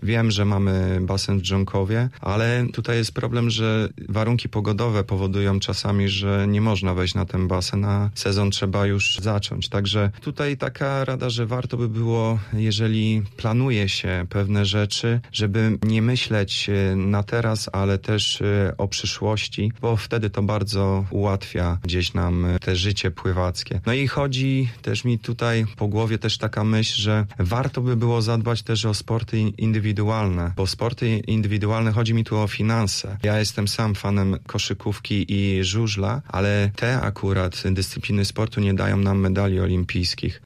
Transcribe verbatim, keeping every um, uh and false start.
Wiem, że mamy basen w Dżonkowie, ale tutaj jest problem, że warunki pogodowe powodują czasami, że nie można wejść na ten basen, a sezon trzeba już zacząć. Także tutaj taka rada, że warto by było, jeżeli planuje się pewne rzeczy, żeby nie myśleć na teraz, ale też o przyszłości, bo wtedy to bardzo ułatwia gdzieś nam te życie pływackie. No i chodzi też mi tutaj po głowie też taka myśl, że warto by było zadbać też o sporty indywidualne, bo sporty indywidualne, chodzi mi tu o finanse. Ja jestem sam fanem koszykówki i żużla, ale te akurat dyscypliny sportu nie dają nam medali olimpijskich.